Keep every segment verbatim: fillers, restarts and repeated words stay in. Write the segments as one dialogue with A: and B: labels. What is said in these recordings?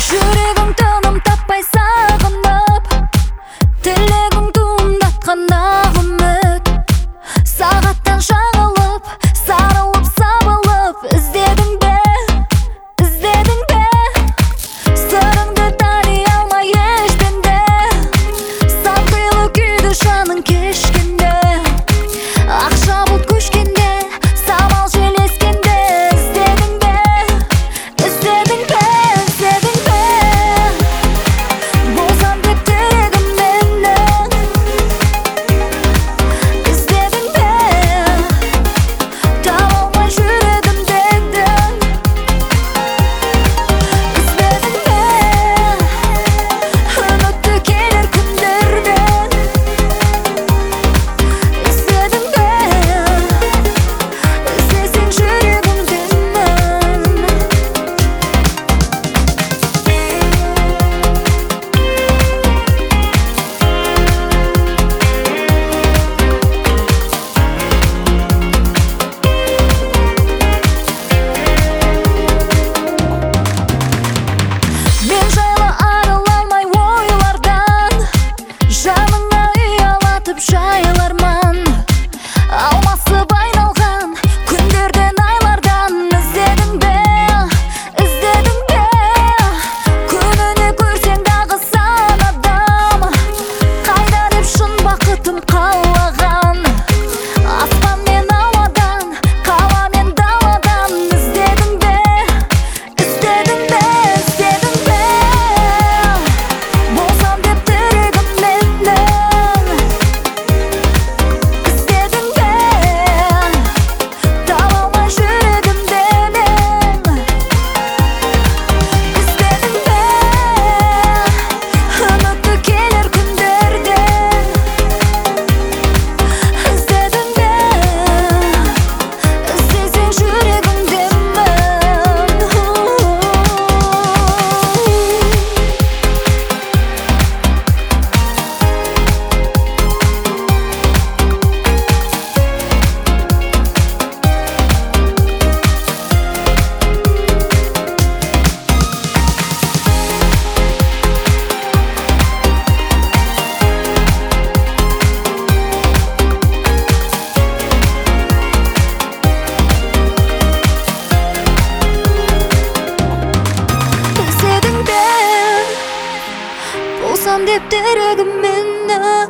A: жүрегің тыным таппай сағынып, тілегің туындатқан үміт. Сағаттан жаңылып, сарылып сабылып, іздедің бе, іздедің бе? Сырыңды тани алмай ешпенде, сақилы күйді жаның кешкенде, ақша бұлт көшкенде, самал жел ескенде, іздедің бе, іздедің бе, іздедің бе? Болсам деп тілегім менің, іздедің бе? Таба алмай жүредім дедің, іздедің бе? Үмітті келер күндерден, іздедің бе? Іздесең жүрегімдемін. Мен жайлы арыла алмай ойлардан, жаныңа ұялатып жайыларман. Алмасып айналған күндерден, айлардан, іздедің бе, іздедің бе? Күніне көрсең дағы сан адам, қайда деп шын бақытым қалаған. Аспан мен ауадан, қала мен даладан, іздедің бе, іздедің бе, іздедің бе? Болсам деп тілегім менің, іздедің бе? Таба алмай жүредім дедің, іздедің бе? Үмітті келер күндерден, іздедің бе? Іздесең жүрегімдемін. Іздедің бе? Болсам деп тілегім менің,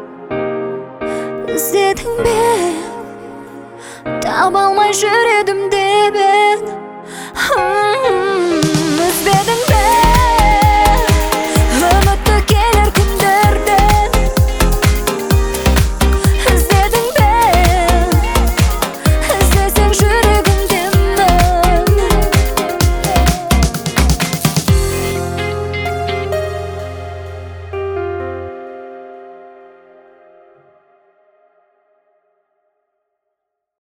A: іздедің бе? Таба алмай жүредім